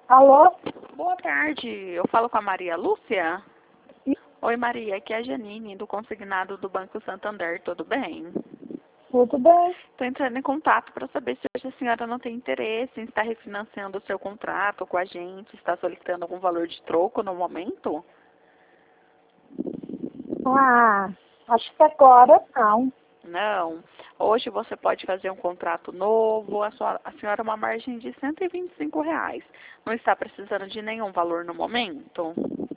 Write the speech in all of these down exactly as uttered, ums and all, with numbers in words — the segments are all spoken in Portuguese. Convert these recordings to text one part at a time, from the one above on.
Alô? Boa tarde, eu falo com a Maria Lúcia? Oi Maria, aqui é a Janine, do consignado do Banco Santander, tudo bem? Tudo bem? Estou entrando em contato para saber se hoje a senhora não tem interesse em estar refinanciando o seu contrato com a gente, está solicitando algum valor de troco no momento? Ah, acho que agora não. Não. Hoje você pode fazer um contrato novo, a, sua, a senhora uma margem de cento e vinte e cinco reais. Não está precisando de nenhum valor no momento?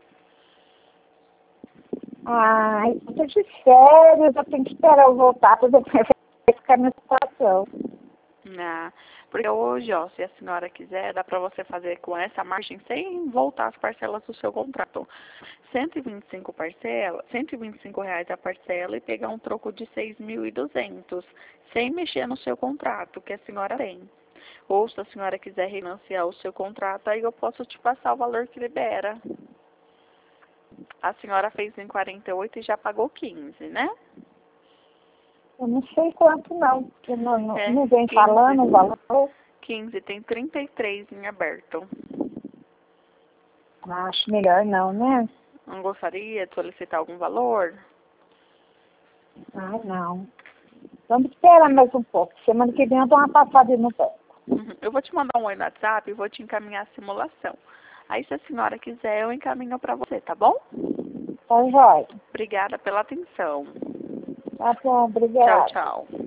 Ah, eu tô de férias, eu tenho que esperar eu voltar para depois ficar na situação. Ah, porque hoje, ó, se a senhora quiser, dá para você fazer com essa margem sem voltar as parcelas do seu contrato. cento e vinte e cinco parcelas, cento e vinte e cinco reais a parcela e pegar um troco de seis mil e duzentos, sem mexer no seu contrato que a senhora tem. Ou se a senhora quiser refinanciar o seu contrato, aí eu posso te passar o valor que libera. A senhora fez em quarenta e oito e já pagou quinze, né? Eu não sei quanto não, porque não, não, É, não vem quinze. falando o valor. quinze, tem trinta e três em aberto. Acho melhor não, né? Não gostaria de solicitar algum valor? Ah, não. Vamos esperar mais um pouco. Semana que vem eu dou uma passada no banco. Uhum. Eu vou te mandar um oi no WhatsApp e vou te encaminhar a simulação. Aí, se a senhora quiser, eu encaminho para você, tá bom? Tá, jóia. Obrigada pela atenção. Tá bom, Tchau, obrigada. tchau.